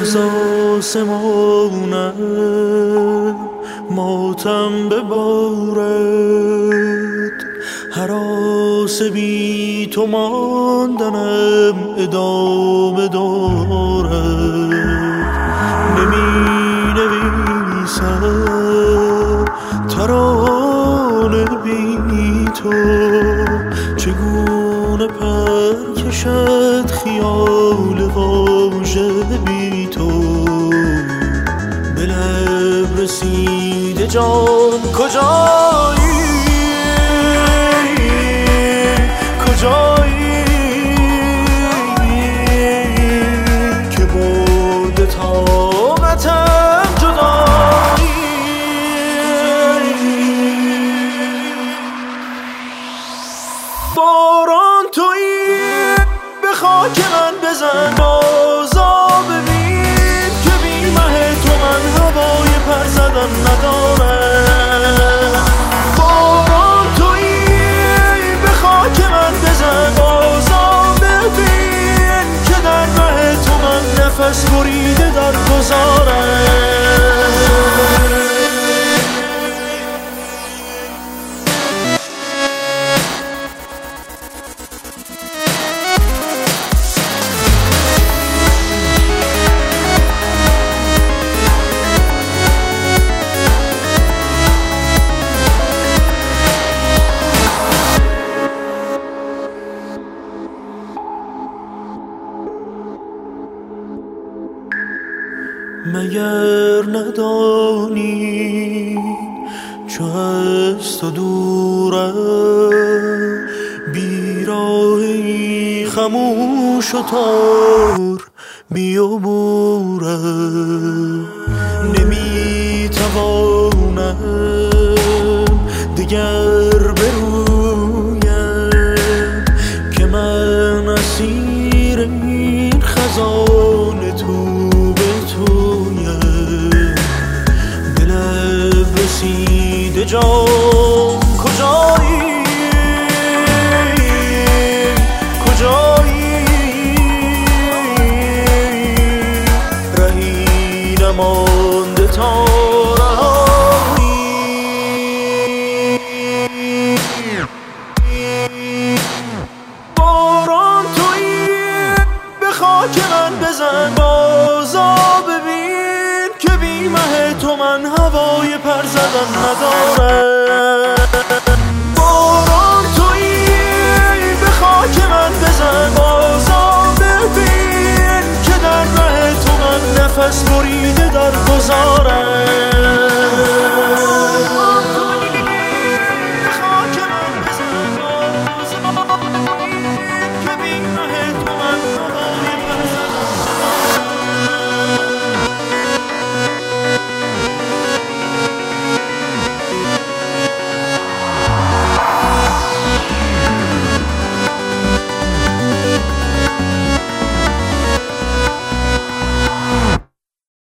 از آسمانم ماتم ببارد، هراس بی تو ماندنم ادامه دارد. نمی نویسم ترانه بی تو، چگونه پر کشد خیال واژه بی تو. به لب رسیده جان کجایی، کجایی که برده طاقتم جدایی. باران تویی به خاک من بزن، بازا ببین که بی مه تو من هوای پر زدن ندارم. باران تویی به خاک من بزن، بازا ببین که در مه تو من نفس بریده در گذارم. مگر ندانی چو از تو دورم، بیراهی خموش و تار بیابورم. نمیتوانم دگر برویم که من اسیر این خزان تو رسیده جان کجایی، کجایی رهی نمانده تا رهایی. باران تویی به خاک من بزن، بازا ببین که بی مه تو من هوای پر زدن ندارم.